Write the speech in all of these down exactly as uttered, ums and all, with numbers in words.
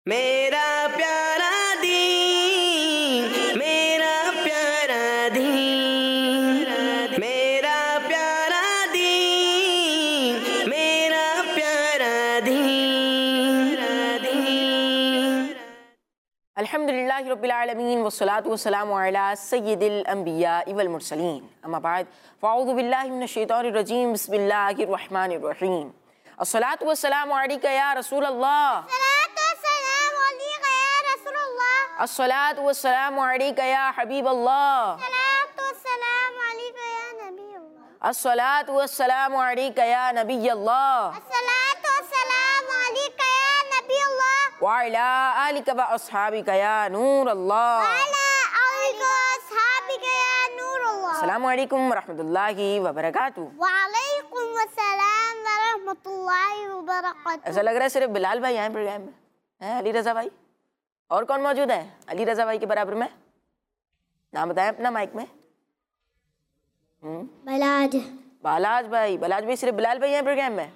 मेरा प्यारा दीन, मेरा प्यारा दीन, मेरा प्यारा दीन, मेरा प्यारा दीन। अल्हम्दुलिल्लाहि रब्बिल आलमीन वस्सलातु वस्सलामु अला सय्यिदिल अंबिया वल मुरसलीन, अम्मा बाद फ़अऊज़ु बिल्लाहि मिनश शैतानिर रजीम, बिस्मिल्लाहिर रहमानिर रहीम। अस्सलातु वस्सलामु अलैका या रसूल अल्लाह, अस्सलातु वस्सलामु अलैका या हबीब अल्लाह, अस्सलातु वस्सलामु अलैका या नबी अल्लाह, व अला आलिका व अस्हाबिका या नूर अल्लाह। अस्सलामु अलैकुम व रहमतुल्लाहि व बरकातुहू। वालेकुम अस्सलाम व रहमतुल्लाहि व बरकातुहू। ऐसा लग रहा है सिर्फ बिलाल भाई आए प्रोग्राम में, हैं अली रज़ा भाई? और कौन मौजूद है अली रज़ा भाई के बराबर में? नाम बताएं अपना माइक में। हम्म बलाज बालाज भाई। बालाज भाई सिर्फ बिलाल भाई हैं प्रोग्राम में?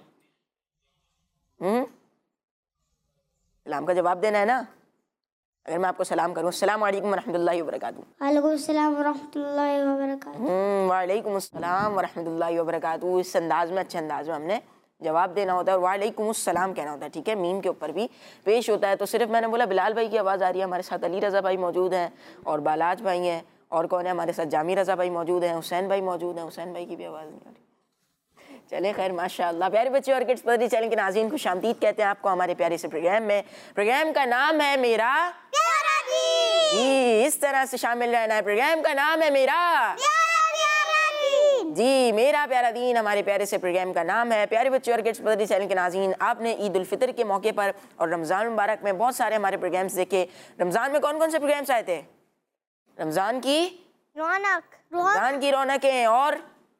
हम्म सलाम का जवाब देना है ना। अगर मैं आपको सलाम करूँ, अस्सलाम वालेकुम रहमतुल्लाहि व बरकातुहू। वालेकुम अस्सलाम व रहमतुल्लाहि व बरकातुहू। हम्म वालेकुम अस्सलाम व रहमतुल्लाहि व बरकातुहू। इस अंदाज में, अच्छे अंदाज में हमने जवाब देना होता है और वालेकुम अस्सलाम कहना होता है, ठीक है। मीम के ऊपर भी पेश होता है। तो सिर्फ मैंने बोला बिलाल भाई की आवाज़ आ रही है, हमारे साथ अली रज़ा भाई मौजूद हैं और बालाज भाई हैं, और कौन है हमारे साथ? जामी रज़ा भाई मौजूद हैं, हुसैन भाई मौजूद हैं। हुसैन भाई की भी आवाज़ नहीं आ रही। चले खैर, माशाअल्लाह। प्यारे बच्चे और किड्स पदरी चैनल के नाज़रीन, खुशामदीद कहते हैं आपको हमारे प्यारे से प्रोग्राम में। प्रोग्राम का नाम है मेरा प्यारा दीन। जी, इस तरह से शामिल रहना है। प्रोग्राम का नाम है मेरा प्यारा प्यारा दीन। जी, मेरा प्यारा दीन हमारे प्यारे से प्रोग्राम का नाम है। प्यारे बच्चे और किड्स पदरी चैनल के नाज़रीन, आपने ईद उल फितर के मौके पर और रमज़ान मुबारक में बहुत सारे हमारे प्रोग्राम्स देखे। रमज़ान में कौन कौन से प्रोग्राम्स आए थे? रमज़ान की रौनक रमज़ान की रौनकें, और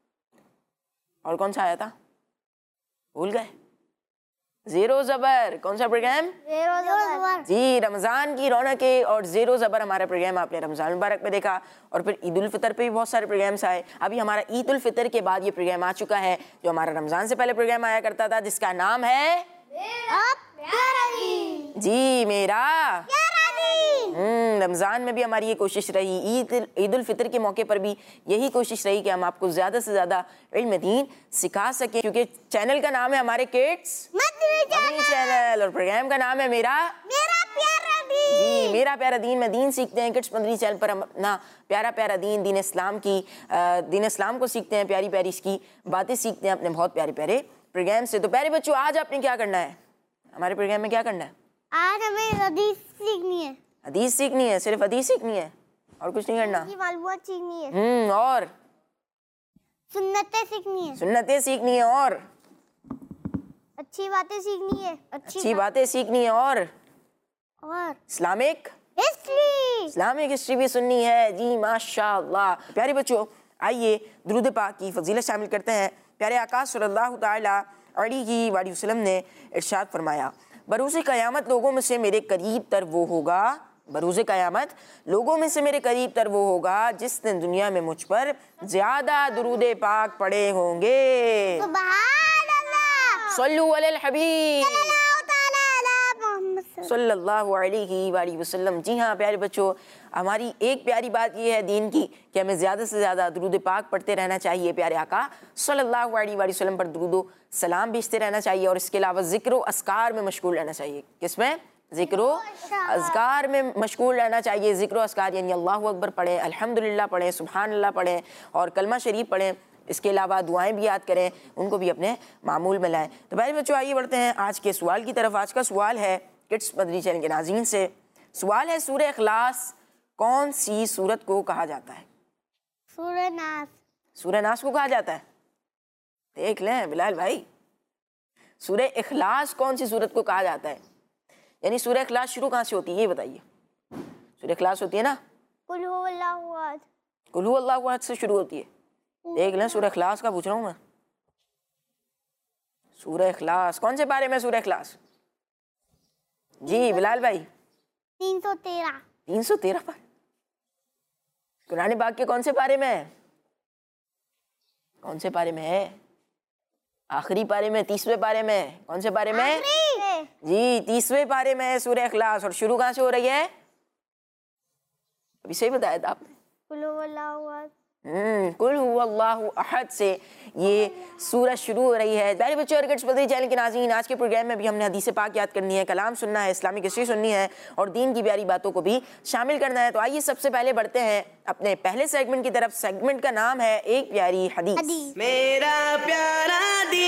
और कौन सा आया था? भूल गए? ज़ीरो ज़बर। कौन सा प्रोग्राम? ज़ीरो ज़बर। जी, रमज़ान की रौनकें और ज़ीरो ज़बर हमारा प्रोग्राम आपने रमज़ान मुबारक में देखा। और फिर ईद उल फितर पे भी बहुत सारे प्रोग्राम्स आए। अभी हमारा ईद उल फितर के बाद ये प्रोग्राम आ चुका है, जो हमारा रमज़ान से पहले प्रोग्राम आया करता था, जिसका नाम है प्यारा दीन। जी मेरा प्यारा दीन। हम्म रमज़ान में भी हमारी ये कोशिश रही, ईद ईद उल फितर के मौके पर भी यही कोशिश रही कि हम आपको ज़्यादा से ज़्यादा इल्म दीन सिखा सकें, क्योंकि चैनल का नाम है हमारे किड्स मदनी चैनल और प्रोग्राम का नाम है मेरा मेरा प्यारा दीन। जी मेरा प्यारा दीन में दीन सीखते हैं। किड्स मदनी चैनल पर हम अपना प्यारा प्यारा दीन, दीन इस्लाम की दीन इस्लाम को सीखते हैं, प्यारी प्यारी इसकी बातें सीखते हैं अपने बहुत प्यारे प्यारे प्रोग्राम से। तो प्यारे बच्चों, आज आपने क्या करना है हमारे प्रोग्राम में? क्या करना है आज? हमें हदीस सीखनी है। हदीस सीखनी है? सिर्फ हदीस सीखनी है और कुछ नहीं करना? की मालूमात सीखनी है। हम्म और सुन्नतें सीखनी है। सुन्नतें सीखनी है, और अच्छी बातें सीखनी है। अच्छी, अच्छी बातें सीखनी है, और और इस्लामिक हिस्ट्री इस्लामिक हिस्ट्री भी सुननी है। जी माशाअल्लाह। प्यारे बच्चों, आइए दुरूद पाक की फजीलत शामिल करते हैं। प्यारे आका सल्लल्लाहु तआला अलैहि वसल्लम ने इरशाद फरमाया, बरूज़े क़यामत लोगों में से मेरे करीब तर वो होगा बरूज़े क़यामत लोगों में से मेरे करीब तर वो होगा जिसने दुनिया में मुझ पर ज़्यादा दुरूद पाक पढ़े होंगे। सुभान अल्लाह। सल्लु अलल हबीब मोहम्मद सल्लल्लाहु अलैहि वसल्लम। जी हाँ प्यारे बच्चों, हमारी एक प्यारी बात यह है दीन की कि हमें ज़्यादा से ज़्यादा दुरूद पाक पढ़ते रहना चाहिए। प्यारे आका सल्लल्लाहु अलैहि वसल्लम पर दुरूद सलाम भेजते रहना चाहिए, और इसके अलावा ज़िक्र अस्कार में मशगूल रहना चाहिए। किसमें? ज़िक्र अस्कार में मशगूल रहना चाहिए। ज़िक्र अस्कार यानी अल्लाहु अकबर पढ़ें, अल्हम्दुलिल्लाह पढ़ें, सुभान अल्लाह पढ़ें और कलमा शरीफ पढ़ें। इसके अलावा दुआएं भी याद करें, उनको भी अपने मामूल में लाएं। तो प्यारे बच्चों, आइए बढ़ते हैं आज के सवाल की तरफ। आज का सवाल है किड्स मदनी चैनल के नाज़रीन से। सवाल है, सूरह इखलास कौन सी सूरत को कहा जाता है? सूरह नास। सूरह नास को कहा जाता है? देख लें बिलाल भाई, सूरह इखलास कौन सी सूरत को कहा जाता है? यानी सूरह इखलास शुरू कहाँ से होती है ये बताइए। सूरह इखलास होती है ना, कुल हुवल्लाहु अहद, कुल हुवल्लाहु अहद से शुरू होती है। देख लें, सूरह इखलास का पूछ रहा हूँ मैं। सूरह इखलास कौन से पारे में? सूरह इखलास जी बिलाल भाई तीन सौ तेरह तीन सौ तेरह पारे। कुरान पाक के कौन से पारे में है? कौन से पारे में है? आखिरी पारे में, तीसवें पारे में। कौन से पारे में? जी तीसवें पारे में है सूरह इखलास। और शुरू कहाँ से हो रही है? अभी सही बताया था आपने। कुल हुवल्लाहु अहद। हम्म कुल हुवल्लाहु अहद से ये सूरह शुरू हो रही है। प्यारे बच्चों और किड्स मदनी चैनल के नाज़रीन, आज के प्रोग्राम में भी हमने हदीस पाक याद करनी है, कलाम सुनना है, इस्लामिक हिस्ट्री सुननी है और दीन की प्यारी बातों को भी शामिल करना है। तो आइए सबसे पहले बढ़ते हैं अपने पहले सेगमेंट की तरफ। सेगमेंट का नाम है एक प्यारी हदीस। मेरा प्यारा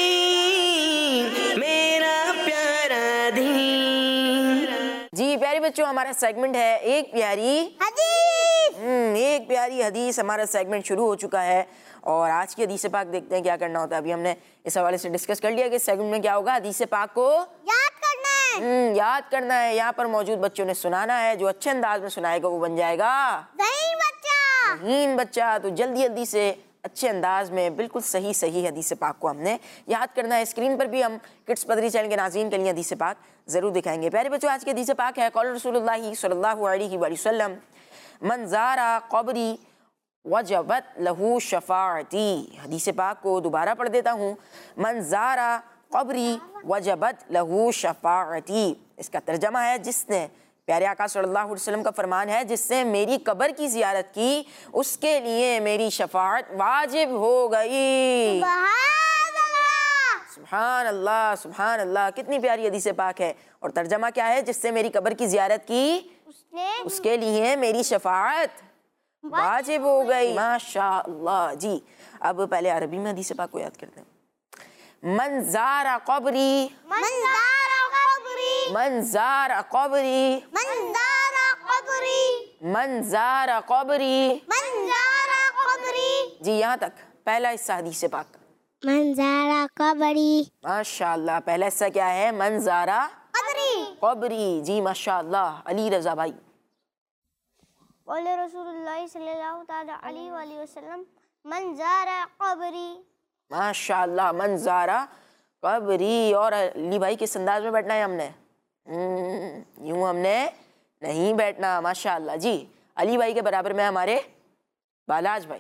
दीन, मेरा प्यारा दीन। जी प्यारे बच्चों, हमारा सेगमेंट है एक प्यारी हदीस। हम्म एक प्यारी हदीस। हमारा सेगमेंट शुरू हो चुका है और आज की हदीस पाक देखते हैं क्या करना होता है। अभी हमने इस हवाले से डिस्कस कर लिया कि सेगमेंट में क्या होगा, हदीस पाक को याद करना है। हम्म याद करना है। यहाँ पर मौजूद बच्चों ने सुनाना है। जो अच्छे अंदाज में सुनाएगा वो बन जाएगा नहीं बच्चा। हीन बच्चा। तो जल्दी जल्दी से अच्छे अंदाज में बिल्कुल सही सही हदीस पाक को हमने याद करना है। स्क्रीन पर भी हम किड्स पदरी चैनल के नाज़रीन के लिए हदीस पाक जरूर दिखाएंगे। प्यारे बच्चों, आज की हदीस पाक है कौल रसूलुल्लाह सल्लल्लाहु अलैहि वसल्लम मन ज़ारा क़ब्री वजबत लहू शफ़ाअती। हदीस पाक को दोबारा पढ़ देता हूँ। मन ज़ारा क़ब्री वजबत लहू शफ़ाअती। इसका तर्जमा है जिसने, प्यारे आका सल्लल्लाहु अलैहि वसल्लम का फरमान है, जिससे मेरी कब्र की ज़ियारत की उसके लिए मेरी शफ़ाअत वाजिब हो गई। सुभान अल्लाह, सुभान अल्लाह। कितनी प्यारी हदीस पाक है। और तर्जमा क्या है? जिससे मेरी कब्र की ज़ियारत की उसने उसके लिए मेरी शफ़ाअत वाजिब हो गई। माशाअल्लाह। जी अब पहले अरबी में हदीस पाक को याद करते हैं। मन ज़ारा क़ब्री, मंज़ारा क़ब्री, मन ज़ारा क़ब्री, मंज़ारा क़ब्री, मन ज़ारा क़ब्री। मंज़ारा क़ब्री। जी यहाँ तक पहला हिस्सा हदीस पाक का। मंज़ारा क़ब्री, माशाअल्लाह। पहला हिस्सा क्या है? मन ज़ारा क़ब्री। क़ब्री। जी माशाअल्लाह। अली रज़ा भाई। बोले रसूलुल्लाह सल्लल्लाहु ताला अलैहि वसल्लम मन ज़ारा क़ब्री। माशाअल्लाह। मन ज़ारा क़ब्री। और अली भाई किस अंदाज में बैठना है हमने? यूं हमने नहीं बैठना। माशाअल्लाह। जी अली भाई के बराबर में हमारे बालाज भाई।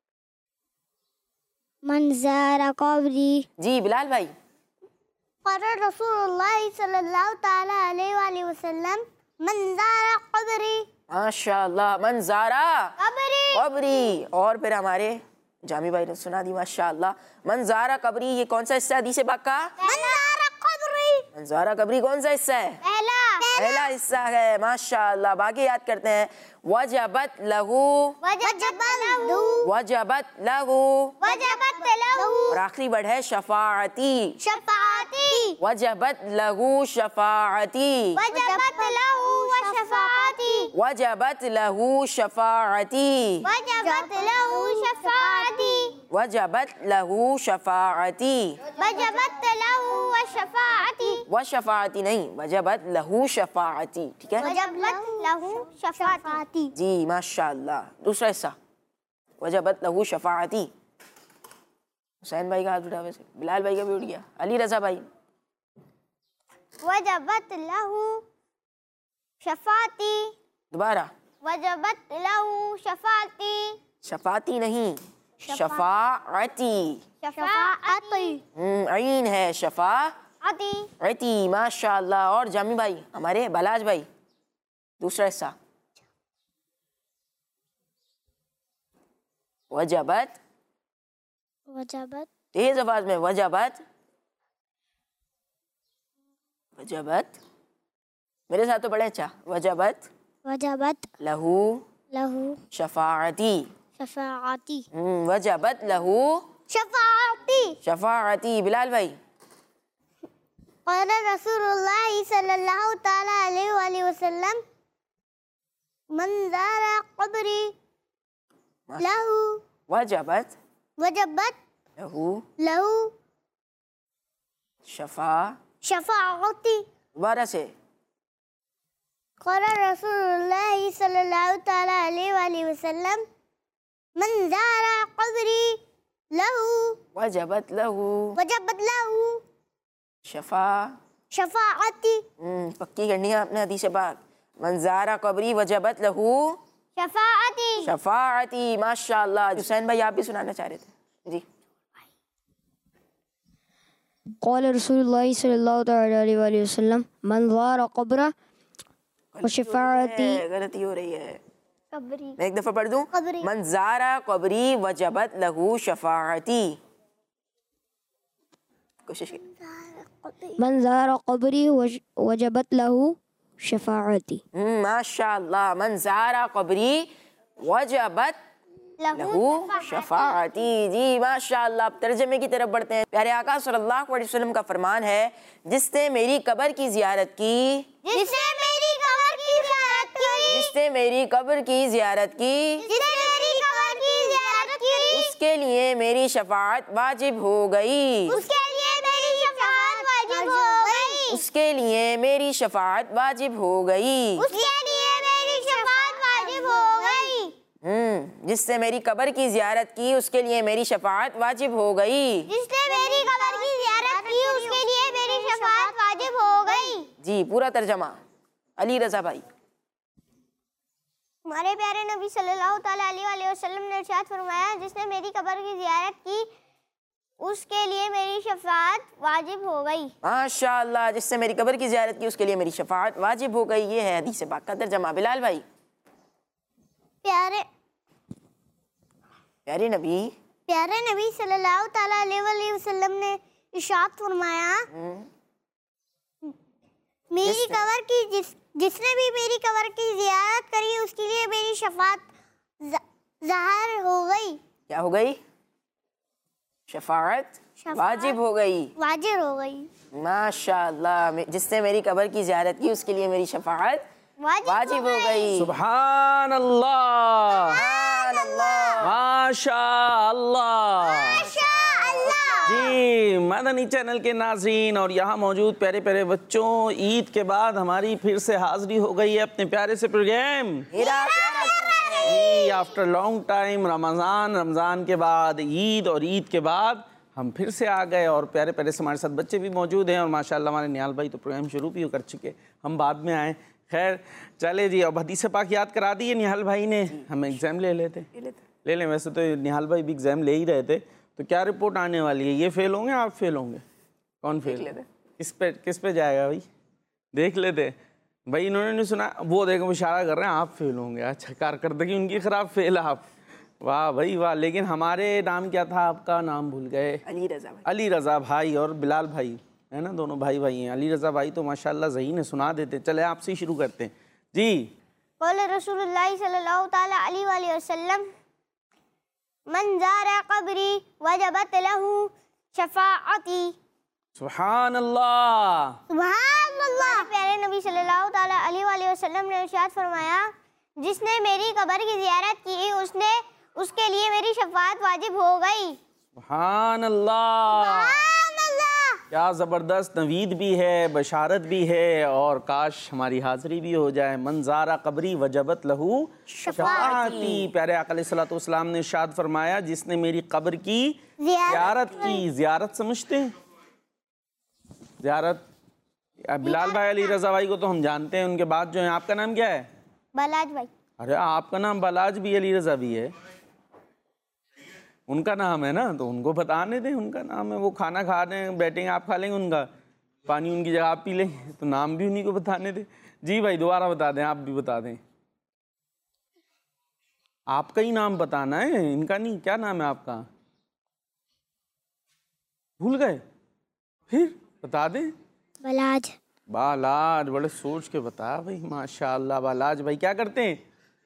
मन ज़ारा क़ब्री। जी बिलाल भाई। क़ाल रसूलुल्लाह सल्लल्लाहु ताला अलैहि वसल्लम मन ज़ारा क़ब्री। माशाअल्लाह। मन ज़ारा क़ब्री। क़ब्री। और फिर हमारे जामी भाई ने सुना दी। माशाअल्लाह। मन ज़ारा क़ब्री, ये कौन सा हिस्सा हदीस पाक का? मन ज़ारा क़ब्री। मन ज़ारा क़ब्री कौन सा हिस्सा है? पहला पहला हिस्सा है। माशाअल्लाह। बाकी याद करते हैं। वजबत लहू, वजबत लहू, वजबत लहू। वजबत लहू और आखिरी वर्ड है शफाअती। शफाअती, वजबत लहू शफाअती। वजबत लहू व शफाअती, वजबत लहू शफाअती। वजबत लहू शफाअती, वजबत लहू शफाअती। वजबत लहू व शफाअती, व शफाअती नहीं, वजबत लहू शफाअती। ठीक है वजबत लहू शफाअती। जी माशाअल्लाह। दूसरा हिस्सा वजबत लहू शफाअती। हुसैन भाई का हाथ उठा, वैसे बिलाल भाई का भी उठ गया। अली रज़ा भाई। वजबत लहू शफाअती, दोबारा। वजबत लहू शफाअती, शफाती नहीं, शफाअती। शफाअती, हम्म ऐन है शफाअती। अती, माशाअल्लाह। और जामी भाई हमारे बालाज भाई। दूसरा हिस्सा वजबत, वजबत तेज आवाज में, वजबत, वजबत। मेरे साथ तो बड़े अच्छा। वजबत वजबत लहू लहू शफाअती। शफाअती, हम्म वजबत लहू शफाअती। शफाअती। बिलाल भाई। क़ाल रसूलुल्लाह सल्लल्लाहु ताला अलैहि वसल्लम मन ज़ारा क़ब्री लहू वजबत वजबत लहू लहू शफा। शफाअती। दोबारा से। क़ाल रसूलुल्लाह सल्लल्लाहु ताला अलैहि वसल्लम मन ज़ारा क़ब्री लहू वजबत लहू वजबत लहू शफा। शफाअती, हम्म पक्की करनी है आपने हदीस पाक। मन ज़ारा क़ब्री वजबत लहू शफाअती। शफाअती। माशाअल्लाह। हुसैन भाई आप भी सुनाना चाह रहे थे। जी क़ाल रसूलुल्लाह सल्लल्लाहु अलैहि वसल्लम मन ज़ारा क़ब्र व शफ़ाअती। गलती हो रही है, कब्री मैं एक दफा पढ़ दूं। कब्री। मन ज़ारा क़ब्री वजबत लहू शफ़ाअती। कोशिश की। मन ज़ारा क़ब्री वजबत लहू शफ़ाअती। हम्म, माशाअल्लाह। मन ज़ारा क़ब्री वजबत लहू शफ़ाअती। जी माशाअल्लाह। अब तर्जमे की तरफ बढ़ते हैं। प्यारे आका सल्लल्लाहु अलैहि वसल्लम का फरमान है, जिसने मेरी कब्र की ज़ियारत की, जिसने मेरी कब्र की ज़ियारत की, जिसने मेरी कब्र की ज़ियारत की, जिसने मेरी कब्र की ज़ियारत की, उसके लिए मेरी शफ़ाअत वाजिब हो गई। उसके लिए मेरी शफ़ाअत वाजिब हो गई। उसके लिए मेरी शफ़ाअत वाजिब हो गई। उसके लिए मेरी शफ़ाअत वाजिब हो गई। हम्म, जिससे मेरी कब्र की ज़ियारत की, उसके लिए मेरी शफ़ाअत वाजिब हो गई। जिसने मेरी कब्र की ज़ियारत की, उसके लिए मेरी शफ़ाअत वाजिब हो गई। जी पूरा तर्जमा अली रज़ा भाई। हमारे प्यारे नबी सल्लल्लाहु ताला अलैहि वसल्लम ने इरशाद फरमाया, जिसने मेरी कब्र की ज़ियारत की, उसके लिए मेरी शफ़ाअत वाजिब हो गई। माशाअल्लाह। जिससे मेरी कब्र की ज़ियारत की, उसके लिए मेरी शफ़ाअत वाजिब हो गई। ये है हदीस पाक का तर्जमा। बिलाल भाई। प्यारे प्यारे नबी प्यारे नबी सल्लल्लाहु ताला अलैहि वसल्लम ने इरशाद फरमाया, मेरी कब्र की जिस जिसने भी मेरी कब्र की ज़ियारत करी, उसके लिए मेरी शफ़ाअत ज़- ज़ाहिर हो गई। क्या हो गई? शफ़ाअत शफ़ाअत वाजिब हो गई। वाजिब हो गई। माशाअल्लाह। जिसने मेरी कब्र की ज़ियारत की, उसके लिए मेरी शफ़ाअत वाजिब हो गई। सुभान अल्लाह, सुभान अल्लाह। माशा अल्लाह। जी मदनी चैनल के नाज़रीन और यहाँ मौजूद प्यारे प्यारे बच्चों, ईद के बाद हमारी फिर से हाज़िरी हो गई है अपने प्यारे से प्रोग्राम मेरा प्यारा जी। After long time Ramzan, Ramzan के बाद ईद और ईद के बाद हम फिर से आ गए और प्यारे प्यारे से हमारे साथ बच्चे भी मौजूद हैं और माशाल्लाह हमारे निहाल भाई तो प्रोग्राम शुरू भी कर चुके, हम बाद में आए। खैर चले जी, अब हदीस पाक याद करा दिए निहाल भाई ने, हम एग्ज़ाम ले लेते ले लें। वैसे तो निहाल भाई भी एग्ज़ाम ले ही रहे थे, तो क्या रिपोर्ट आने वाली है? ये फेल होंगे, आप फेल होंगे? कौन फेल? किस पे किस पे जाएगा भाई? देख लेते भाई। इन्होंने नहीं सुना, वो देखो इशारा कर रहे हैं आप फेल होंगे। अच्छा, कारकर्दगी उनकी ख़राब, फेल आप। वाह भाई वाह। लेकिन हमारे नाम क्या था? आपका नाम भूल गए। अली रज़ा भाई। अली रज़ा भाई और बिलाल भाई है ना, दोनों भाई भाई हैं। अली रज़ा भाई तो माशाल्लाह ज़हीन है, सुना देते। चले आपसे ही शुरू करते हैं जी। क़ाल रसूलुल्लाह सल्लल्लाहु ताला अलैहि वसल्लम, मन ज़ारा क़ब्री वजबत लहू शफ़ाअती। सुभान अल्लाह। सुभान अल्लाह। प्यारे नबी सल्लल्लाहु ताला अलैहि वसल्लम ने इरशाद फरमाया, जिसने मेरी कब्र की ज़ियारत की, उसने उसके लिए मेरी शफ़ाअत वाजिब हो गई। सुभान अल्लाह। सुभान अल्लाह। क्या ज़बरदस्त नवीद भी है, बशारत भी है और काश हमारी हाज़िरी भी हो जाए। मंज़ारा कब्री वजबत लहू शफ़ाअती। प्यारे आका अलैहिस्सलातु वस्सलाम ने इरशाद फरमाया, जिसने मेरी कब्र की ज़ियारत की। ज़ियारत समझते हैं? ज़ियारत बिलाल भाई, अली रज़ा भाई को तो हम जानते हैं, उनके बाद जो है। आपका नाम क्या है? बलाज भाई। अरे आपका नाम बलाज भी, अली रज़ा भी है, उनका नाम है ना, तो उनको बताने दें, उनका नाम है। वो खाना खा रहे हैं, बैठेंगे, आप खा लेंगे उनका पानी, उनकी जगह आप पी लेंगे, तो नाम भी उन्हीं को बताने दें। जी भाई दोबारा बता दें, आप भी बता दें। आपका ही नाम बताना है, इनका नहीं। क्या नाम है आपका? भूल गए? फिर बता दें। बलाज। बालाज, बड़े सोच के बता भाई, माशाअल्लाह। बालाज भाई क्या करते हैं?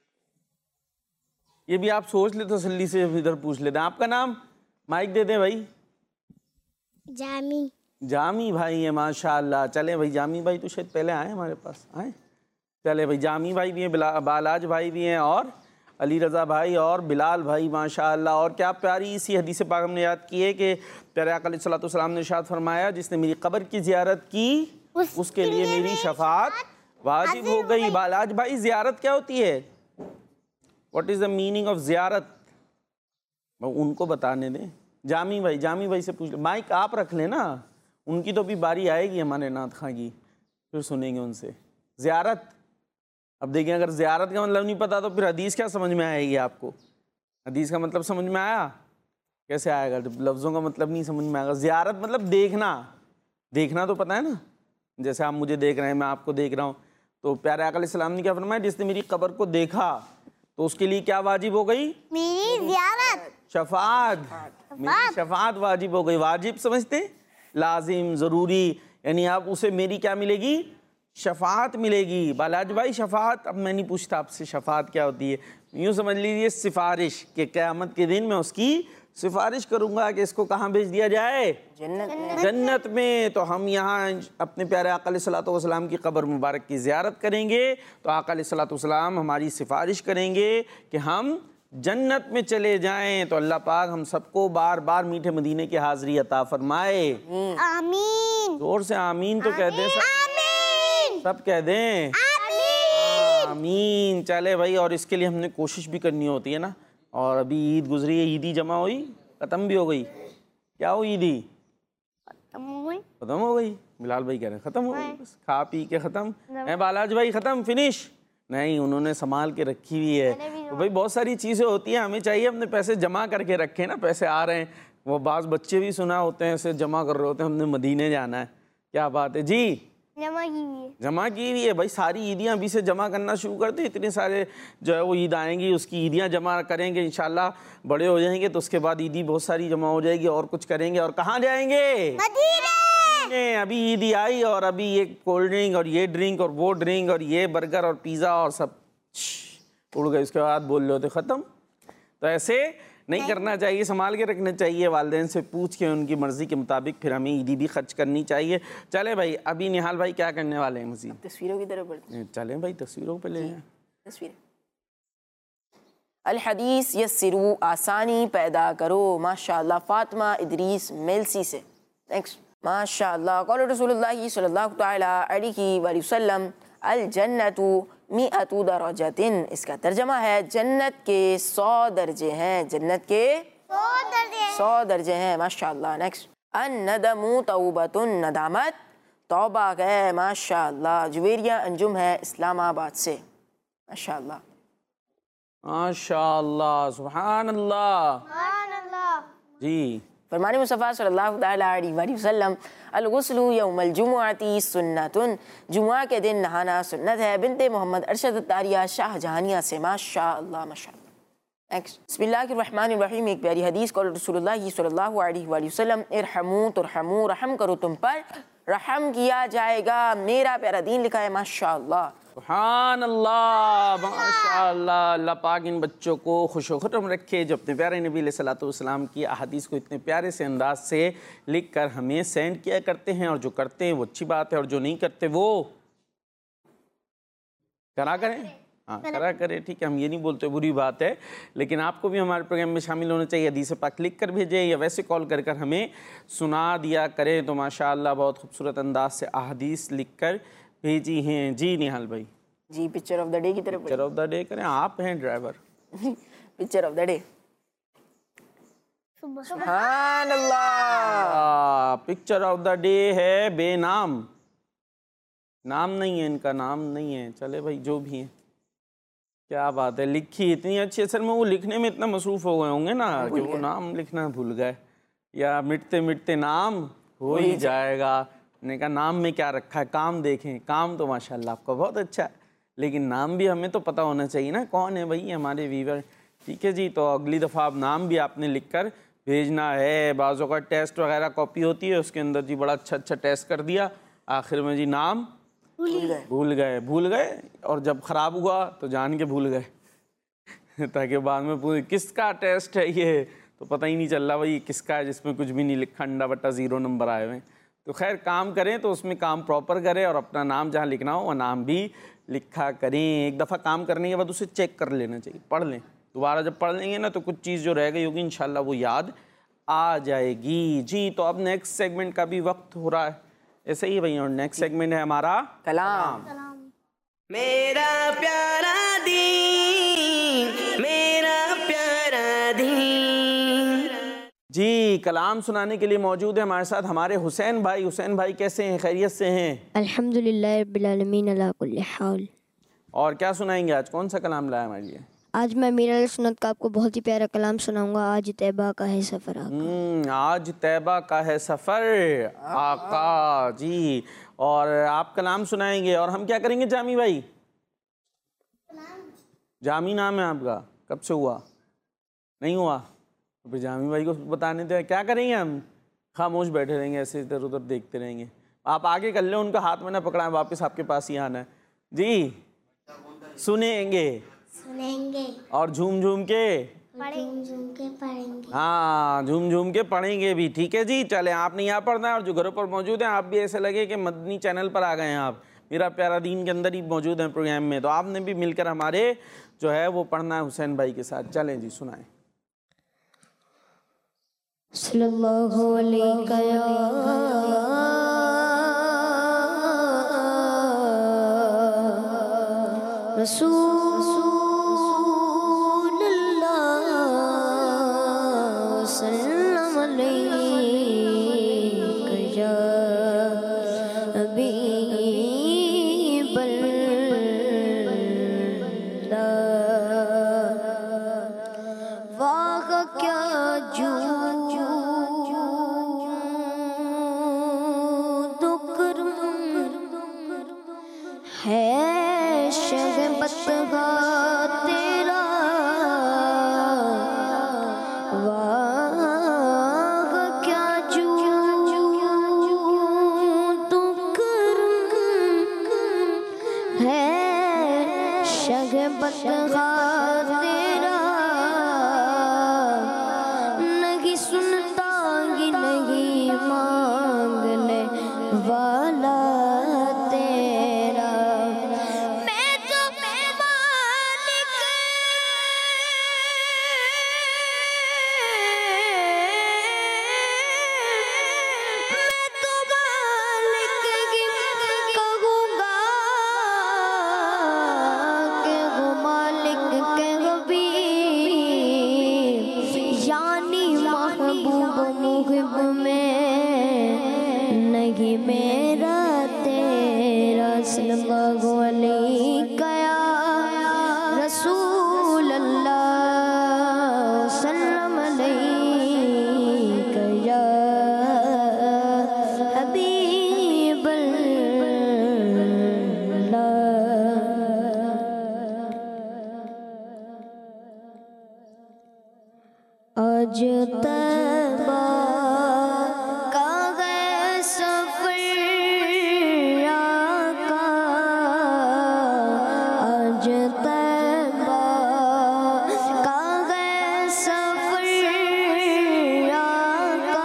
ये भी आप सोच ले, तसल्ली से इधर पूछ लेते हैं। आपका नाम? माइक दे दें भाई। जामी। जामी भाई है, माशाअल्लाह। चले भाई, जामी भाई तो शायद पहले आए हमारे पास, आए। चले भाई, जामी भाई भी हैं, बालाज भाई भी हैं और अली रज़ा भाई और बिलाल भाई, माशाअल्लाह। और क्या प्यारी सी हदीस पाक हमने याद की है कि प्यारे आका अलैहिस्सलातु वस्सलाम ने इरशाद फरमाया, जिसने मेरी कब्र की ज़ियारत की, उस उसके लिए मेरी शफ़ाअत वाजिब हो गई। बालाज भाई, ज़ियारत क्या होती है? What is the meaning of ziyarat? उनको बताने दें। जामी भाई, जामी भाई से पूछ ले। माइक आप रख लें ना, उनकी तो भी बारी आएगी हमारे नात खां की, फिर सुनेंगे उनसे। ज़ियारत, अब देखिए, अगर ज़ियारत का मतलब नहीं पता तो फिर हदीस क्या समझ में आएगी आपको? हदीस का मतलब समझ में आया कैसे आएगा? लफ्ज़ों का मतलब नहीं समझ में आएगा। ज़ियारत मतलब देखना, देखना तो पता है ना, जैसे आप मुझे देख रहे हैं, मैं आपको देख रहा हूँ। तो प्यारे आका अलैहिस्सलाम ने क्या फरमाया? जिसने मेरी कब्र को देखा तो उसके लिए क्या वाजिब हो गई? मेरी ज़ियारत, शफात, मेरी शफात वाजिब हो गई। वाजिब समझते हैं? लाजिम, ज़रूरी, यानी आप उसे मेरी क्या मिलेगी? शफात मिलेगी। बालाज भाई शफात, अब मैं नहीं पूछता आपसे शफात क्या होती है, यूँ समझ लीजिए सिफारिश, कि क़यामत के दिन मैं उसकी सिफारिश करूँगा कि इसको कहाँ भेज दिया जाए? जन्नत। जन्नत में। तो हम यहाँ अपने प्यारे आका अलैहिस्सलातु वस्सलाम की कब्र मुबारक की ज़ियारत करेंगे तो आका अलैहिस्सलातु वस्सलाम हमारी सिफारिश करेंगे कि हम जन्नत में चले जाएं। तो अल्लाह पाक हम सबको बार बार मीठे मदीने की हाज़िरी अता फरमाए। आमीन, जोर से आमीन तो कह दें, सब, आमीन, सब कह दें आमीन। आमीन। चले भाई, और इसके लिए हमने कोशिश भी करनी होती है ना। और अभी ईद गुजरी है, ईदी जमा हुई, ख़त्म भी हो गई। क्या हो ईदी? ख़त्म हो गई। बिलाल भाई कह रहे हैं ख़त्म हो गई, बस खा पी के ख़त्म है। बालाज भाई ख़त्म, फिनिश? नहीं, उन्होंने संभाल के रखी हुई है। तो भाई बहुत सारी चीज़ें होती हैं, हमें चाहिए अपने पैसे जमा करके रखें ना। पैसे आ रहे हैं, वो बाज़ बच्चे भी सुना होते हैं, ऐसे जमा कर रहे होते हैं, हमने मदीने जाना है। क्या बात है जी? जमा की हुई है, जमा की हुई है भाई। सारी ईदियाँ अभी से जमा करना शुरू कर दे। इतने सारे जो है वो ईद आएंगी, उसकी ईदियाँ जमा करेंगे इंशाल्लाह। बड़े हो जाएंगे तो उसके बाद ईदी बहुत सारी जमा हो जाएगी, और कुछ करेंगे। और कहाँ जाएंगे? मदीने। अभी ईदी आई और अभी ये कोल्ड ड्रिंक और ये ड्रिंक और वो ड्रिंक और ये बर्गर और पिज़्ज़ा और सब उड़ गए। उसके बाद बोल रहे होते ख़त्म। तो ऐसे नहीं करना चाहिए, संभाल के रखना चाहिए। वालिदैन से पूछ के उनकी मर्ज़ी के मुताबिक फिर हमें ईदी भी खर्च करनी चाहिए। चले भाई, अभी निहाल भाई क्या करने वाले हैं मज़ीद? तस्वीरों की तरफ बढ़ते हैं। चलें भाई, तस्वीरों पे ले हैं। तस्वीरें। अल हदीस यस्सिरू, आसानी पैदा करो। माशाअल्लाह, फातिमा इदरीस मेलसी से। नेक्स्ट, माशाअल्लाह। क़ौल रसूलुल्लाह सल्लल्लाहु तआला अलैहि वसल्लम अल जन्नतु मिअतु दरजतिन। इसका तर्जमा है जन्नत के सौ दर्जे हैं। जन्नत के सौ दर्जे, सौ दर्जे हैं। माशाअल्लाह। नेक्स्ट, अन नदमु तौबतुन, नदामत तौबा है। माशाअल्लाह। जुवेरिया अंजुम है इस्लामाबाद से। माशाअल्लाह, माशाअल्लाह, सुभान अल्लाह। सुभान अल्लाह। जी, फरमाने मुस्तफ़ा सल्लल्लाहु अलैहि वसल्लम अल-गुस्लु यौमल जुमुअती सुन्नतुन, जुमुआ के दिन नहाना सुन्नत है। बिनते मोहम्मद अरशद तारिया शाहजहानिया से। माशाअल्लाह, माशाअल्लाह। नेक्स्ट, बिस्मिल्लाहिर्रहमानिर्रहीम। एक प्यारी हदीस, क़ौल रसूलुल्लाह सल्लल्लाहु अलैहि वसल्लम इरहमू तुरहमू, रहम करो तुम पर रहम किया जाएगा। मेरा प्यारा दीन लिखा है। माशाअल्लाह, सुभान अल्लाह, माशाअल्लाह। अल्लाह पाक इन बच्चों को खुशो-खुर्रम रखे जो अपने प्यारे नबी अलैहिस्सलातु वस्सलाम की अहादीस को इतने प्यारे से अंदाज से लिख कर हमें सेंड किया करते हैं। और जो करते हैं वो अच्छी बात है, और जो नहीं करते वो करा करें, हाँ करा करें, ठीक है। हम ये नहीं बोलते बुरी बात है, लेकिन आपको भी हमारे प्रोग्राम में शामिल होना चाहिए। हदीस पाक लिख कर भेजें या वैसे कॉल कर कर हमें सुना दिया करें। तो माशाअल्लाह बहुत खूबसूरत अंदाज से अहादीस लिख कर भेजी हैं। जी निहाल भाई, जी पिक्चर ऑफ द डे की तरफ। पिक्चर ऑफ द डे करें, आप हैं driver. Picture of the day. सुभान अल्लाह। पिक्चर ऑफ द डे है बेनाम, नाम नहीं है इनका, नाम नहीं है। चले भाई, जो भी है, क्या बात है। लिखी इतनी अच्छी, असल में वो लिखने में इतना मसरूफ़ हो गए होंगे ना कि वो नाम लिखना भूल गए, या मिटते मिटते नाम हो ही जाएगा। ने कहा नाम में क्या रखा है, काम देखें। काम तो माशाल्लाह आपका बहुत अच्छा है, लेकिन नाम भी हमें तो पता होना चाहिए ना कौन है भाई हमारे व्यूवर। ठीक है जी, तो अगली दफ़ा आप नाम भी आपने लिख कर भेजना है। बाज़ों का टेस्ट वगैरह कॉपी होती है, उसके अंदर जी बड़ा अच्छा अच्छा टेस्ट कर दिया, आखिर में जी नाम भूल गए भूल गए भूल गए और जब ख़राब हुआ तो जान के भूल गए ताकि बाद में पूछ किसका टेस्ट है ये, तो पता ही नहीं चल रहा भाई किसका है जिसमें कुछ भी नहीं लिखा, अंडा बट्टा ज़ीरो नंबर आए हुए। तो खैर काम करें तो उसमें काम प्रॉपर करें और अपना नाम जहाँ लिखना हो वह नाम भी लिखा करें। एक दफ़ा काम करने के बाद उसे चेक कर लेना चाहिए, पढ़ लें। दोबारा जब पढ़ लेंगे ना तो कुछ चीज़ जो रह गई होगी इंशाल्लाह वो याद आ जाएगी। जी, तो अब नेक्स्ट सेगमेंट का भी वक्त हो रहा है, ऐसे ही भैया। और नेक्स्ट सेगमेंट है हमारा कलाम। मेरा प्यारा दीन, मेरा प्यारा दीन। जी, कलाम सुनाने के लिए मौजूद है हमारे साथ हमारे हुसैन भाई। हुसैन भाई कैसे हैं, खैरियत से हैं? अल्हम्दुलिल्लाह रब्बिल आलमीन अला कुल्ली हाल। और क्या सुनाएंगे आज, कौन सा कलाम लाया हमारे लिए? आज मैं मीरा सुन्नत का आपको बहुत ही प्यारा कलाम सुनाऊंगा। आज तैबा का है सफ़र आका। हम्म, आज तैबा का है सफ़र आका जी। और आप कलाम सुनाएंगे और हम क्या करेंगे जामी भाई? जामी नाम है आपका, कब से हुआ? नहीं हुआ तो फिर जामी भाई को बताने दे। क्या करेंगे हम? खामोश बैठे रहेंगे, ऐसे इधर उधर देखते रहेंगे। आप आगे कर ले, उनका हाथ में ना पकड़ाएं, वापस आपके पास ही आना है जी। सुनेंगे सुनेंगे और झूम झूम के झूम झूम के पढ़ेंगे। हाँ, झूम झूम के पढ़ेंगे भी। ठीक है जी। चले, आपने यहाँ पढ़ना है और जो घरों पर मौजूद हैं आप भी ऐसे लगे कि मदनी चैनल पर आ गए हैं, आप मेरा प्यारा दीन के अंदर ही मौजूद हैं प्रोग्राम में, तो आपने भी मिलकर हमारे जो है वो पढ़ना है हुसैन भाई के साथ। चलें जी, सुनाएं। सल्लल्लाहु अलैहि रसूलुल्लाह सल्लल्लाहु अलैहि या हबीबल्लाह। वाह क्या जू है शगबतगा तेरा, वाह क्या जू है शगबतगा तेरा। नहीं सुनता ही नहीं मांगने वाला तेरा। मैं तो मालिक मैं तो मालिक की कहूँगा कि वो मालिक के हबीब यानी महबूब मुहिब में नहीं मेरा तेरा। सल्लल्लाहु अलैहि या रसूल अल्लाह सल्लम अलैहि या हबीब अल्लाह। आज तैबा का है सफ़र आका, आज तैबा का है सफ़र आका,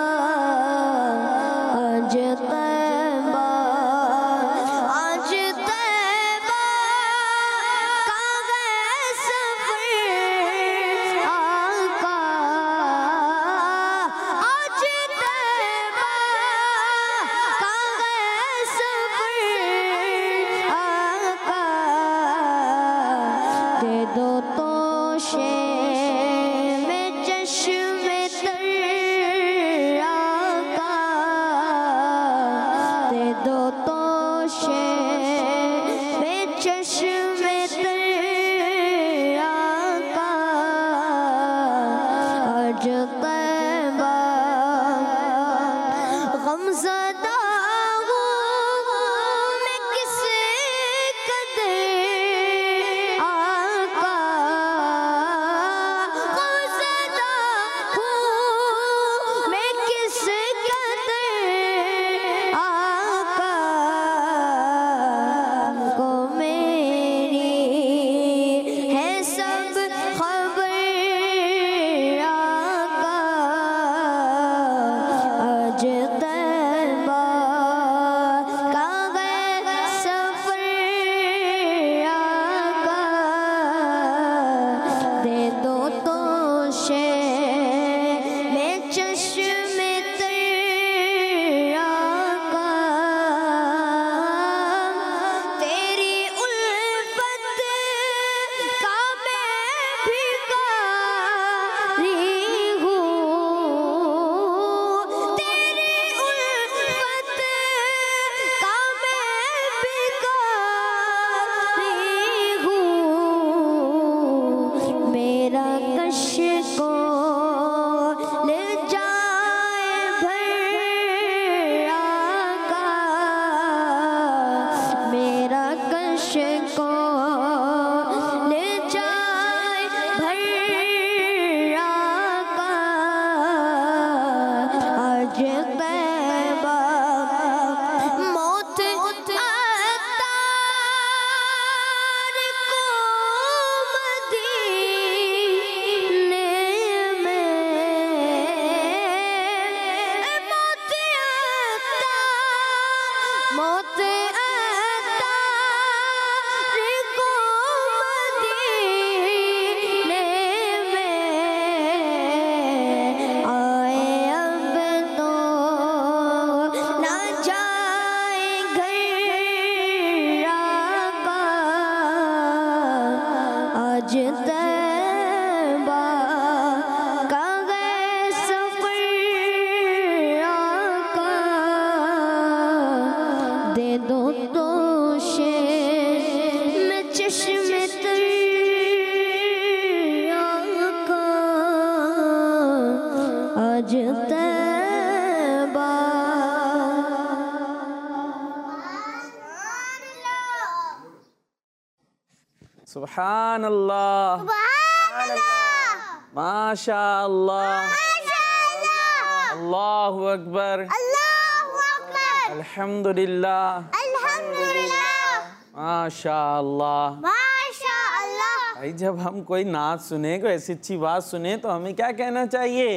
आज तैबा आज तैबा का है सफ़र आका, आज तैबा का है सफ़र आका। दे दो तोशे में चश्मे तर आका, दे दो तोशे में चश्मे तर आका, आज तैबा गमज़दा हूँ मैं किसे कदर आका, गमज़दा हूँ मैं किसे कदर आका। को मेरे आज तैबा का गए सफर आका, दे दो तो शेर में चश्मे तर आका, आज तैबा। सुभान अल्लाह, माशा अल्लाह, अल्लाहु अकबर, अल्हम्दुलिल्लाह, माशा अल्लाह। भाई जब हम कोई नात सुने, कोई ऐसी अच्छी बात सुने तो हमें क्या कहना चाहिए?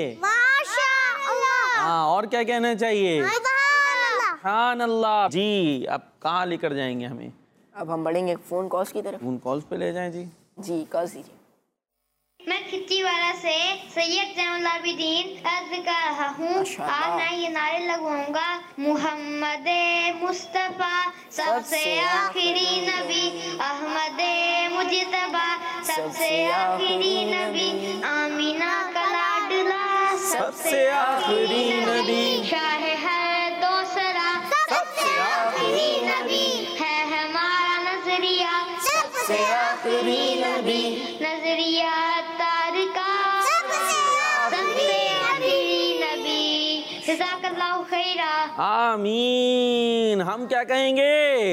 हाँ, और क्या कहना चाहिए? सुभान अल्लाह। जी अब कहाँ लेकर जाएंगे हमें? अब हम बढ़ेंगे फ़ोन कॉल्स की तरफ। फोन कॉल्स पे ले जाएं जी। जी कॉल कीजिए। मैं खिच्चीवाला से सैयद जैनुल आबिदीन अर्ज कर रहा हूँ। आज मैं ये नारे लगवाऊंगा, मुहम्मद मुस्तफ़ा सबसे आखिरी नबी, अहमद मुजतबा सबसे आखिरी नबी, आमीना का लाडला सबसे आखिरी नबी, शाह है दोसरा सबसे आखिरी नबी, है हमारा नजरिया सबसे आखिरी नबी, नजरिया तारिका सबसे आखिरी नबी। जज़ाकल्लाहु खैरा। आमीन। हम क्या कहेंगे?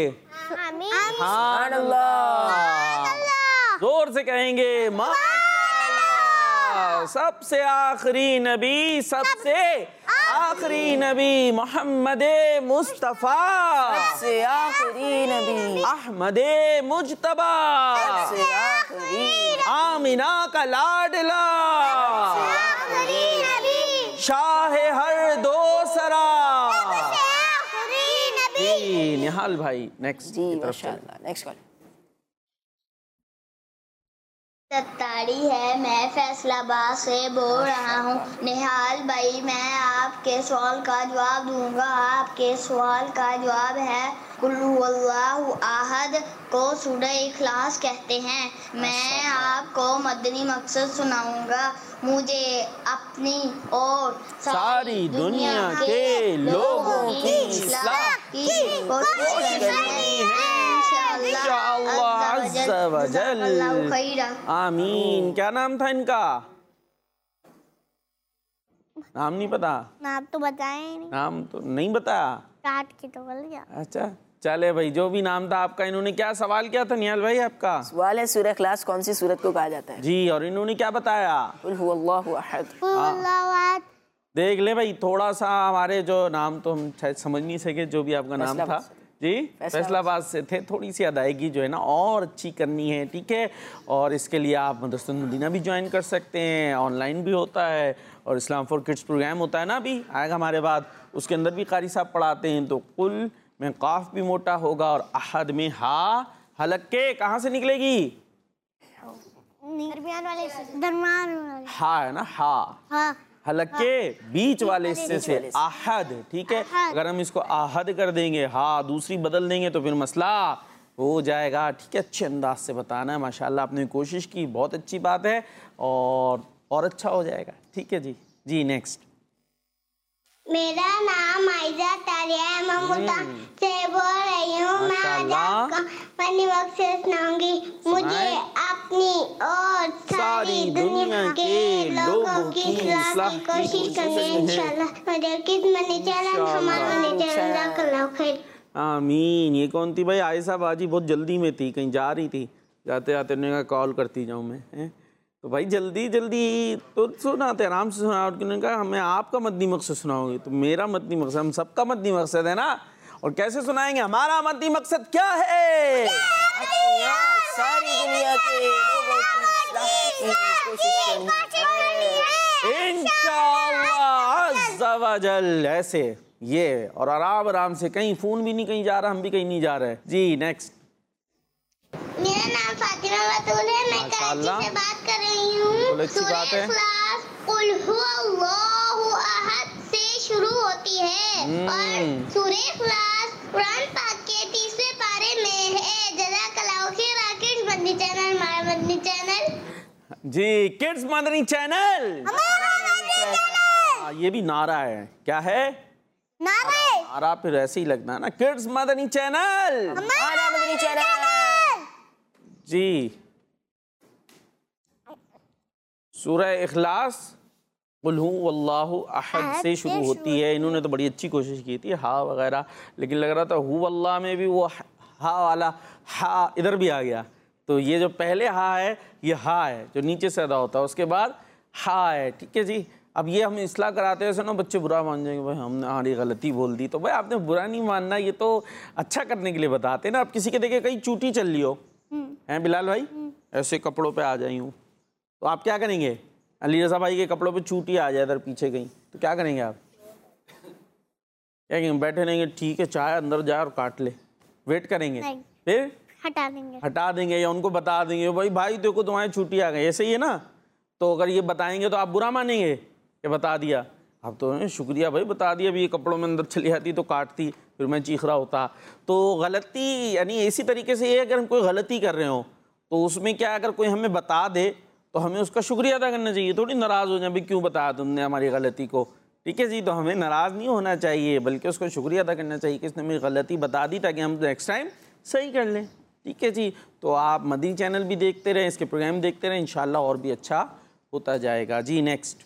सुभान अल्लाह। जोर से कहेंगे माशाअल्लाह। सबसे आखिरी नबी, सबसे आखिरी नबी मोहम्मद मुस्तफ़ा सबसे आखिरी नबी, अहमद मुजतबा सबसे आखिरी, आमिना का लाडला शाह हर दो सरा। जी निहाल भाई नेक्स्ट जी माशाअल्लाह। Next call. सत्तारी है, मैं फैसलाबाद से बोल रहा हूँ। निहाल भाई मैं आपके सवाल का जवाब दूंगा। आपके सवाल का जवाब है कुल हुवल्लाहु अहद को सूरह इखलास कहते हैं। मैं आपको मदनी मकसद सुनाऊंगा। मुझे अपनी और सारी दुनिया के लोगों की इस्लाह की कोशिश करनी है इंशाअल्लाह अज़्ज़ा व जल। आमीन। क्या नाम था इनका? नाम नहीं पता? नाम तो बताए नहीं। नाम तो नहीं बताया? काट के तो बोल गया। अच्छा चले भाई, जो भी नाम था आपका। इन्होंने क्या सवाल किया था निहाल भाई आपका? सवाल है सूरह इखलास कौन सी सूरत को कहा जाता है? जी, और इन्होंने क्या बताया? कुल हुवल्लाहु अहद। कुल हुवल्लाहु अहद। देख ले भाई, थोड़ा सा हमारे जो नाम तो हम शायद समझ नहीं सके, जो भी आपका नाम था जी फैसलाबाद से थे। थोड़ी सी अदायगी जो है ना और अच्छी करनी है, ठीक है। और इसके लिए आप मदरसा मदीना भी ज्वाइन कर सकते हैं, ऑनलाइन भी होता है, और इस्लाम फॉर किड्स प्रोग्राम होता है ना, अभी आएगा हमारे बाद, उसके अंदर भी कारी साहब पढ़ाते हैं। तो कुल में काफ भी मोटा होगा और अहद में हा हलक के कहाँ से निकलेगी? दरमियान वाले दरमियान वाले हा है ना, हा हाँ। हलक के बीच वाले हिस्से से आहद, ठीक है। अगर हम इसको आहद कर देंगे, हाँ दूसरी बदल देंगे तो फिर मसला हो जाएगा, ठीक है। अच्छे अंदाज से बताना है। माशाल्लाह आपने कोशिश की, बहुत अच्छी बात है, और और अच्छा हो जाएगा, ठीक है जी। जी नेक्स्ट। मेरा नाम आयजा तारिया है, मैं मुल्तान से बोल रही हूँ। मैं आज आपको अपनी मकसद सुनाऊंगी। मुझे अपनी और सारी दुनिया के लोगों की इस्लाह की कोशिश करनी है इंशाल्लाह। और किस्मत चलन हमारा जज़ाकल्लाहु खैर। आमीन। ये कौन थी भाई? आयशा बाजी बहुत जल्दी में थी, कहीं जा रही थी, जाते जाते उन्होंने कहा कॉल करती जाऊँ मैं, है? तो भाई जल्दी जल्दी तो सुनाते, आराम से सुना। और उन्होंने कहा हमें आपका मदनी मकसद सुनाओगे, तो मेरा मदनी मकसद, हम सबका मदनी मकसद है ना। और कैसे सुनाएंगे? हमारा मदनी मकसद क्या है? सारी दुनिया के लोगों की कोशिश करनी है इंशाअल्लाह अज़्ज़ा व जल। ऐसे ये, और आराम आराम से, कहीं फोन भी नहीं कहीं जा रहा, हम भी कहीं नहीं जा रहे। जी नेक्स्ट। मेरा नाम फातिमा बतूल है, मैं कराची से बात कर रही हूँ। सूरह इखलास कुल हुवल्लाहु अहद से शुरू होती है और सूरह इखलास कुरान पाक के तीसरे पारे में है। जज़ाकल्लाहु खैर। मदनी चैनल, हमारा मदनी चैनल। जी, किड्स मदनी चैनल, हाँ, ये भी नारा है। क्या है? नारा। नारा फिर ऐसे ही लगना है ना, किड्स मदनी चैनल, हमारा मदनी चैनल। जी। सूरह इखलास कुल हू वल्लाहु अहद से शुरू होती है। इन्होंने तो बड़ी अच्छी कोशिश की थी हा वगैरह, लेकिन लग रहा था हु वल्लाह में भी वो हा वाला हा इधर भी आ गया। तो ये जो पहले हा है ये हा है जो नीचे से अदा होता है, उसके बाद हा है। ठीक है जी। अब ये हम इस्लाह कराते हैं ना, बच्चे बुरा मान जाएंगे, भाई हमने हमारी गलती बोल दी। तो भाई आपने बुरा नहीं मानना, ये तो अच्छा करने के लिए बताते हैं ना। अब किसी के देखे कहीं चूटी चल रही हो, हैं बिलाल भाई, ऐसे कपड़ों पे आ जाई हूँ, तो आप क्या करेंगे? अली रज़ा भाई के कपड़ों पे चूटी आ जाए इधर पीछे कहीं, तो क्या करेंगे आप? क्या कहेंगे? बैठे रहेंगे, ठीक है, चाहे अंदर जाए और काट ले, वेट करेंगे, फिर हटा देंगे हटा देंगे या उनको बता देंगे, भाई भाई देखो तुम्हारी छुट्टी आ गई, ऐसे ही है ना। तो अगर ये बताएंगे तो आप बुरा मानेंगे कि बता दिया? अब तो शुक्रिया भाई बता दिया, अभी ये कपड़ों में अंदर चली आती तो काटती, फिर मैं चीख रहा होता। तो गलती यानी इसी तरीके से ये, अगर हम कोई गलती कर रहे हो तो उसमें क्या, अगर कोई हमें बता दे तो हमें उसका शुक्रिया अदा करना चाहिए, थोड़ी नाराज़ हो जाए भाई क्यों बताया तुमने हमारी गलती को। ठीक है जी। तो हमें नाराज़ नहीं होना चाहिए, बल्कि उसको शुक्रिया अदा करना चाहिए कि इसने मेरी गलती बता दी, ताकि हम नेक्स्ट टाइम सही कर लें। ठीक है जी। तो आप मदनी चैनल भी देखते रहें, इसके प्रोग्राम देखते रहें, इंशाल्लाह और भी अच्छा होता जाएगा। जी नेक्स्ट।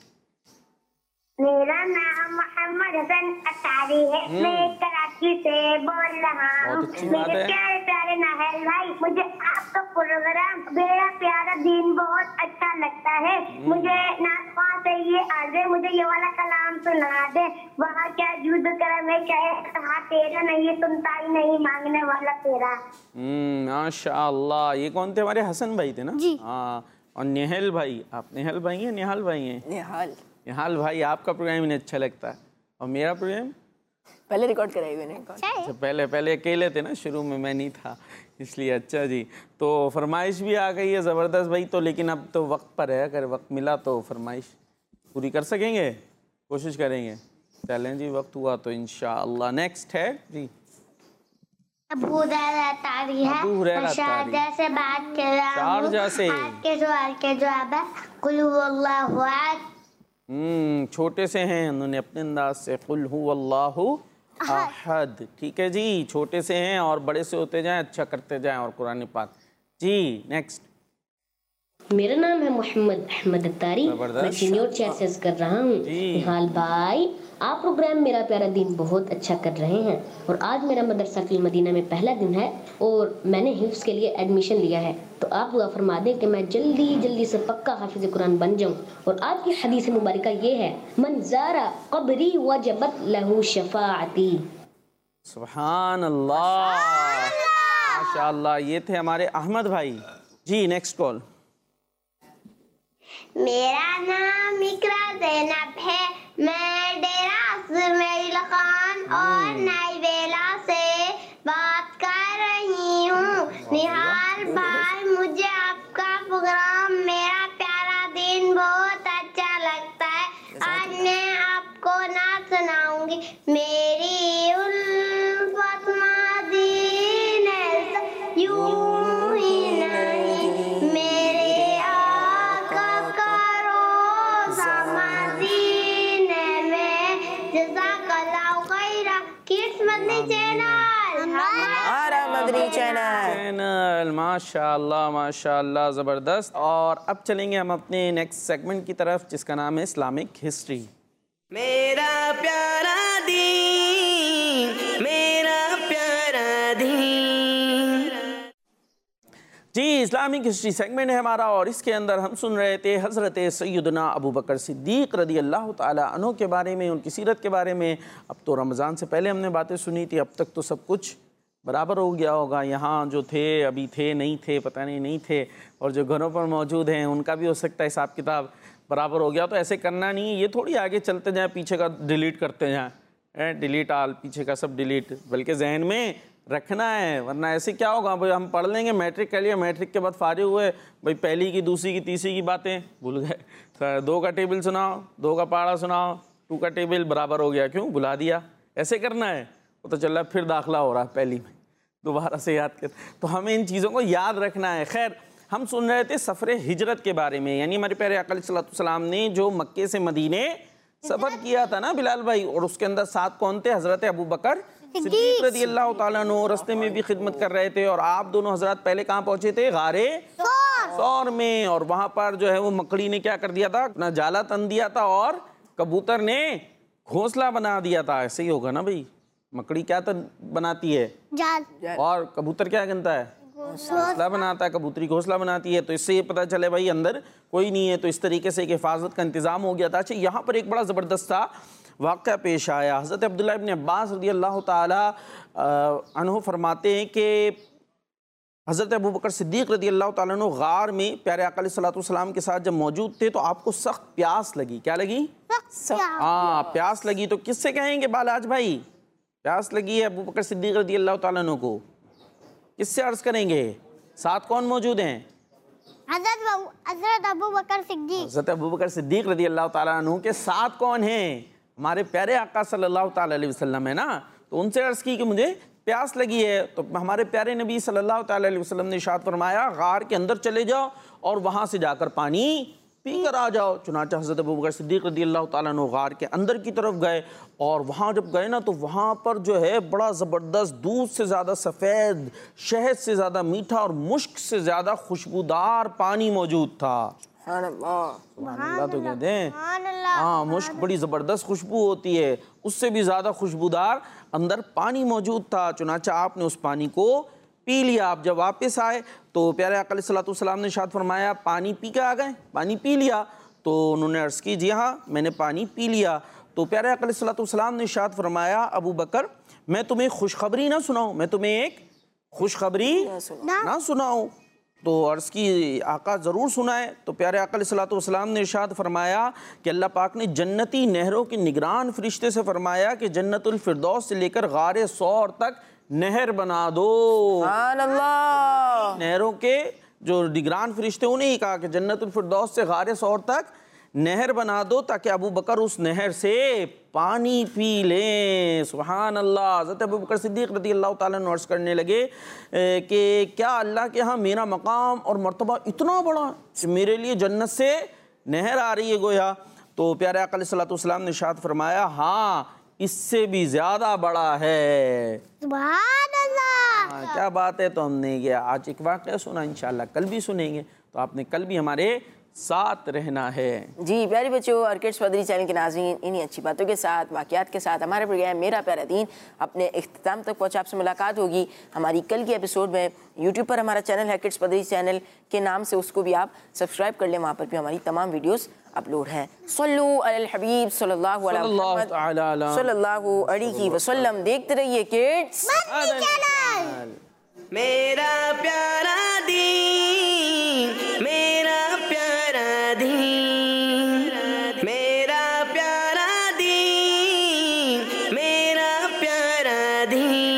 मेरा नाम मोहम्मद हसन अतारी है, मैं कराची से बोल रहा हूँ। मेरे प्यारे प्यारे नाहल भाई, मुझे आपका प्रोग्राम मेरा प्यारा दिन बहुत अच्छा लगता है। मुझे नाज़ से ये आजे मुझे ये वाला कलाम सुना दे, वहाँ क्या जुद करम है, क्या कहा तेरा नहीं सुनता ही नहीं मांगने वाला तेरा। हम्म माशाअल्लाह। ये कौन थे? हमारे हसन भाई थे ना जी। हाँ। और निहाल भाई, आप निहाल भाई हैं? निहाल भाई हैं? निहाल निहाल भाई, आपका प्रोग्राम इन्हें अच्छा लगता है, और मेरा प्रोग्राम पहले रिकॉर्ड कराई हुई नहीं। अच्छा, पहले पहले अकेले थे ना, शुरू में मैं नहीं था इसलिए। अच्छा जी। तो फरमाइश भी आ गई है ज़बरदस्त भाई, तो लेकिन अब तो वक्त पर है, अगर वक्त मिला तो फरमाइश पूरी कर सकेंगे, कोशिश करेंगे। चलें जी, वक्त हुआ तो इंशाअल्लाह। नेक्स्ट है जी अबू हुरैरा तारी है, अबू हुरैरा शारजा से बात कर रहा हूँ। शारजा से। आपके सवाल के जवाब है कुल हुवल्लाहु अहद। हम्म छोटे से हैं, उन्होंने अपने अंदाज से कुल हुवल्लाहु अहद। ठीक है जी। छोटे से हैं और बड़े से होते जाएं, अच्छा करते जाएं, और कुरान पाक। जी नेक्स्ट। मेरा नाम है मोहम्मद अहमद अत्तारी, मैं सीनियर चैसेस कर रहा हूँ। निहाल भाई, आप प्रोग्राम मेरा प्यारा दिन बहुत अच्छा कर रहे हैं, और आज मेरा मदरसा फिल मदीना में पहला दिन है और मैंने हिफ्ज़ के लिए एडमिशन लिया है। तो आप दुआ फरमा दें कि मैं जल्दी जल्दी से पक्का हाफिज़ कुरान बन जाऊं। और आज की हदीस मुबारका ये है, मन ज़ारा क़ब्री वजबत लहू शफ़ाअती। सुभान अल्लाह, माशाअल्लाह। ये थे हमारे अहमद भाई। जी नेक्स्ट कॉल। मेरा नाम इकरा ज़ैनब है, मैं डेरा सुमेल खान और नाइबेला से बात कर रही हूँ। निहाल भाई, मुझे आपका प्रोग्राम मेरा प्यारा दिन बहुत अच्छा लगता है। आज मैं आपको नात सुनाऊंगी। मेरी उल्फत मदीने से यूं ही नहीं, मेरे आका का रोज़ा मदीने में। जज़ाकल्लाहु खैरा। किड्स मदनी चैनल, हमारा मदनी चैनल। चैनल माशाअल्लाह माशाअल्लाह, ज़बरदस्त। और अब चलेंगे हम अपने नेक्स्ट सेगमेंट की तरफ, जिसका नाम है इस्लामिक हिस्ट्री। मेरा प्यारा दीन, मेरा प्यारा दीन। जी, इस्लामिक हिस्ट्री सेगमेंट है हमारा, और इसके अंदर हम सुन रहे थे हज़रत सैयदना अबू बकर सिद्दीक़ रदी अल्लाह ताला अन्हु के बारे में, उनकी सीरत के बारे में। अब तो रमज़ान से पहले हमने बातें सुनी थी, अब तक तो सब कुछ बराबर हो गया होगा। यहाँ जो थे अभी थे, नहीं थे, पता नहीं नहीं थे, और जो घरों पर मौजूद हैं उनका भी हो सकता है हिसाब किताब बराबर हो गया। तो ऐसे करना नहीं है, ये थोड़ी आगे चलते जाएँ, पीछे का डिलीट करते जाएँ, डिलीट आल, पीछे का सब डिलीट, बल्कि जहन में रखना है। वरना ऐसे क्या होगा भाई, हम पढ़ लेंगे, मैट्रिक कर लिया, मैट्रिक के बाद फारिग हुए, भाई पहली की, दूसरी की, तीसरी की बातें भूल गए। दो का टेबल सुनाओ, दो का पहाड़ा सुनाओ, टू का टेबल बराबर हो गया, क्यों भुला दिया? ऐसे करना है। वो तो चल रहा है, फिर दाखिला हो रहा है पहली में, दोबारा से याद कर। तो हमें इन चीज़ों को याद रखना है। खैर, हम सुन रहे थे सफ़र हिजरत के बारे में, यानी हमारे प्यारे आका अलैहि सलाम ने जो मक्के से मदीने सफ़र किया था ना बिलाल भाई, और उसके अंदर साथ कौन थे? हज़रत अबू बकर सिद्दीक़ रज़ी अल्लाह तआला अन्हु रास्ते में भी खिदमत कर रहे थे, और आप दोनों हजरत पहले कहाँ पहुँचे थे? गारे सौर में। और वहाँ पर जो है वो मकड़ी ने क्या कर दिया था? अपना जाला तन दिया था और कबूतर ने घोंसला बना दिया था। ऐसे ही होगा ना भाई, मकड़ी क्या तन बनाती है? जाल। और कबूतर क्या बनता है? घोंसला बनाता है, कबूतरी घोंसला बनाती है। तो इससे ये पता चले भाई अंदर कोई नहीं है, तो इस तरीके से एक हिफाजत का इंतजाम हो गया था। अच्छा, यहाँ पर एक बड़ा ज़बरदस्त सा वाक़या पेश आया। हज़रत अब्दुल्लाह इब्न अब्बास रज़ी अल्लाह ताला अन्हु फरमाते हैं कि हज़रत अबू बकर सिद्दीक़ रज़ी अल्लाह ताला अन्हु गार में प्यारे आका अलैहि सलाम के साथ जब मौजूद थे तो आपको सख्त प्यास लगी। क्या लगी? हाँ, प्यास लगी। तो किससे कहेंगे बालाज भाई? प्यास लगी है अबू बकर सिद्दीक़ रज़ी अल्लाह ताला अन्हु को, किससे अर्ज़ करेंगे? साथ कौन मौजूद हैं? हज़रत अबू बकर सिद्दीक़। हज़रत अबू बकर सिद्दीक़ रज़ी अल्लाह ताला अन्हु के साथ कौन हैं? हमारे प्यारे आका सल्लल्लाहु ताला अलैहि वसल्लम है ना। तो उनसे अर्ज़ की कि मुझे प्यास लगी है। तो हमारे प्यारे नबी सल्लल्लाहु ताला अलैहि वसल्लम ने इरशाद फरमाया, गार के अंदर चले जाओ और वहाँ से जाकर पानी पी कर आ जाओ। चुनांचे हज़रत अबू बकर सिद्दीक़ रज़ी अल्लाह ताला अन्हु गार के अंदर की तरफ गए, और वहाँ जब गए ना तो वहाँ पर जो है बड़ा ज़बरदस्त, दूध से ज़्यादा सफ़ेद, शहद से ज़्यादा मीठा और मुश्क से ज़्यादा खुशबूदार पानी मौजूद था। अल्लाह तो कहते हैं हाँ, मुश्क बड़ी ज़बरदस्त खुशबू होती है, उससे भी ज़्यादा खुशबूदार अंदर पानी मौजूद था। चुनांचे आपने उस पानी को पी लिया। आप जब वापस आए तो प्यारे आका अलैहि सलाम ने इरशाद फरमाया, पानी पी के आ गए? पानी पी लिया? तो उन्होंने अर्ज़ की, जी हाँ मैंने पानी पी लिया। तो प्यारे आका अलैहि सलाम ने इरशाद फरमाया, अबू बकर मैं तुम्हें खुशखबरी ना सुनाऊँ? मैं तुम्हें एक खुशखबरी ना सुनाऊँ? तो अर्ज़ की, आका ज़रूर सुनाए। तो प्यारे आका अलैहि सलाम ने इरशाद फरमाया कि अल्लाह पाक ने जन्नती नहरों के निगरान फरिश्ते से फरमाया कि जन्नतुल फिरदौस से लेकर गारे सौर तक नहर बना दो। अल्लाह, नहरों के जो निगरान फरिश्ते उन्हें ही कहा कि जन्नतुल फिरदौस से गारे सौर तक नहर बना दो ताकि अबू बकर उस नहर से पानी पी लें। सुभान अल्लाह। हज़रत अबू बकर सिद्दीक़ रज़ी अल्लाह ताला अन्हु अर्ज़ करने लगे कि क्या अल्लाह के यहाँ मेरा मकाम और मर्तबा इतना बड़ा कि मेरे लिए जन्नत से नहर आ रही है गोया? तो प्यारे आका अलैहि सलाम ने इरशाद फरमाया, हाँ इससे भी ज़्यादा बड़ा है। सुभान अल्लाह। हाँ, क्या बात है। तो हमने ये आज एक वाक़या सुना, इंशाअल्लाह कल भी सुनेंगे, तो आपने कल भी हमारे साथ रहना है। जी प्यारे बच्चों, ऑर्किड्स पदरी चैनल के नाज़रीन, इन्हीं अच्छी बातों के साथ, वाक़यात के साथ हमारे प्रोग्राम मेरा प्यारा दीन अपने इख्तिताम तक पहुँचा। आपसे मुलाकात होगी हमारी कल की एपिसोड में। यूट्यूब पर हमारा चैनल है किड्स पदरी चैनल के नाम से, उसको भी आप सब्सक्राइब कर लें, वहाँ पर भी हमारी तमाम वीडियोज़ अपलोड हैं। सल्लु अलल हबीब सल्लल्लाहु अलैहि वसल्लम। देखते रहिए किड्स चैनल। मेरा प्यारा दीन, मेरा प्यारा दीन, मेरा प्यारा दीन, मेरा प्यारा दीन।